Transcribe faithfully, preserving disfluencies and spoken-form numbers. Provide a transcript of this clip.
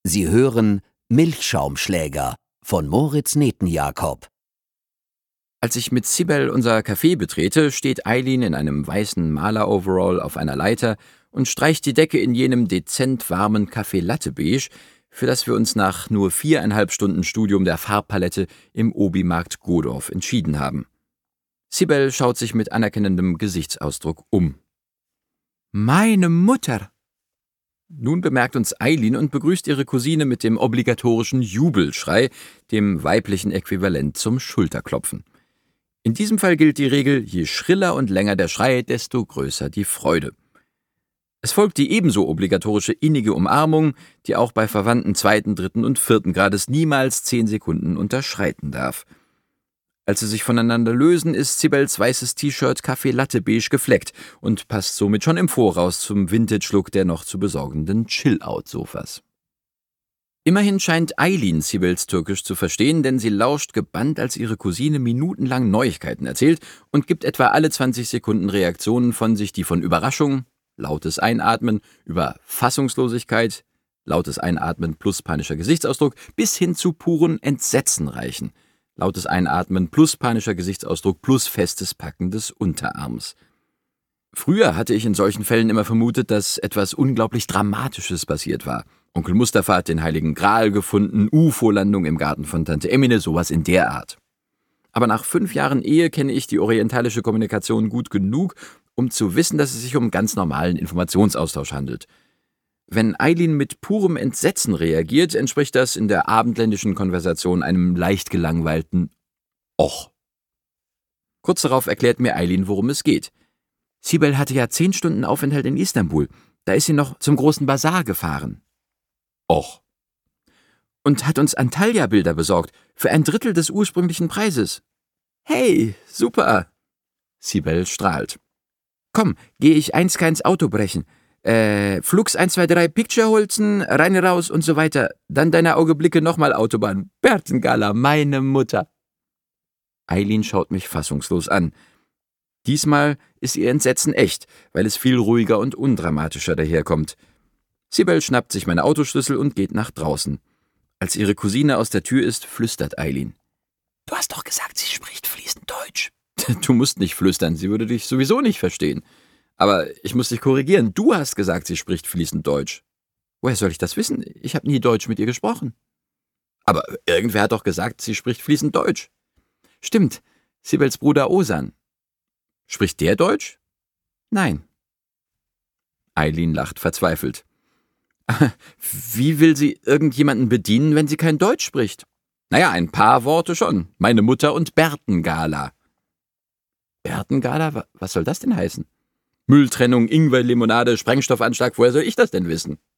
Sie hören Milchschaumschläger von Moritz Netenjakob. Als ich mit Sibel unser Café betrete, steht Eileen in einem weißen Maler-Overall auf einer Leiter und streicht die Decke in jenem dezent warmen Kaffee-Latte-Beige, für das wir uns nach nur viereinhalb Stunden Studium der Farbpalette im Obi-Markt Godorf entschieden haben. Sibel schaut sich mit anerkennendem Gesichtsausdruck um. »Meine Mutter!« Nun bemerkt uns Eileen und begrüßt ihre Cousine mit dem obligatorischen Jubelschrei, dem weiblichen Äquivalent zum Schulterklopfen. In diesem Fall gilt die Regel, je schriller und länger der Schrei, desto größer die Freude. Es folgt die ebenso obligatorische innige Umarmung, die auch bei Verwandten zweiten, dritten und vierten Grades niemals zehn Sekunden unterschreiten darf. Als sie sich voneinander lösen, ist Sibels weißes T-Shirt Kaffee-Latte-Beige gefleckt und passt somit schon im Voraus zum Vintage-Look der noch zu besorgenden Chill-Out-Sofas. Immerhin scheint Eileen Sibels Türkisch zu verstehen, denn sie lauscht gebannt, als ihre Cousine minutenlang Neuigkeiten erzählt und gibt etwa alle zwanzig Sekunden Reaktionen von sich, die von Überraschung, lautes Einatmen, über Fassungslosigkeit, lautes Einatmen plus panischer Gesichtsausdruck, bis hin zu puren Entsetzen reichen. Lautes Einatmen plus panischer Gesichtsausdruck plus festes Packen des Unterarms. Früher hatte ich in solchen Fällen immer vermutet, dass etwas unglaublich Dramatisches passiert war. Onkel Mustafa hat den Heiligen Gral gefunden, U F O-Landung im Garten von Tante Emine, sowas in der Art. Aber nach fünf Jahren Ehe kenne ich die orientalische Kommunikation gut genug, um zu wissen, dass es sich um ganz normalen Informationsaustausch handelt. Wenn Eileen mit purem Entsetzen reagiert, entspricht das in der abendländischen Konversation einem leicht gelangweilten Och. Kurz darauf erklärt mir Eileen, worum es geht. Sibel hatte ja zehn Stunden Aufenthalt in Istanbul. Da ist sie noch zum großen Basar gefahren. Och. Und hat uns Antalya-Bilder besorgt, für ein Drittel des ursprünglichen Preises. Hey, super! Sibel strahlt. Komm, geh ich eins keins Auto brechen. Äh, Flux eins zwei drei Picture holzen, rein raus und so weiter. Dann deine Augenblicke nochmal Autobahn. Bertengala, meine Mutter. Eileen schaut mich fassungslos an. Diesmal ist ihr Entsetzen echt, weil es viel ruhiger und undramatischer daherkommt. Sibel schnappt sich meine Autoschlüssel und geht nach draußen. Als ihre Cousine aus der Tür ist, flüstert Eileen. Du hast doch gesagt, sie spricht fließend Deutsch. Du musst nicht flüstern, sie würde dich sowieso nicht verstehen. Aber ich muss dich korrigieren, du hast gesagt, sie spricht fließend Deutsch. Woher soll ich das wissen? Ich habe nie Deutsch mit ihr gesprochen. Aber irgendwer hat doch gesagt, sie spricht fließend Deutsch. Stimmt, Sibels Bruder Osan. Spricht der Deutsch? Nein. Eileen lacht verzweifelt. Wie will sie irgendjemanden bedienen, wenn sie kein Deutsch spricht? Naja, ein paar Worte schon. Meine Mutter und Bertengala. Bertengala? Was soll das denn heißen? Mülltrennung, Ingwer, Limonade, Sprengstoffanschlag, woher soll ich das denn wissen?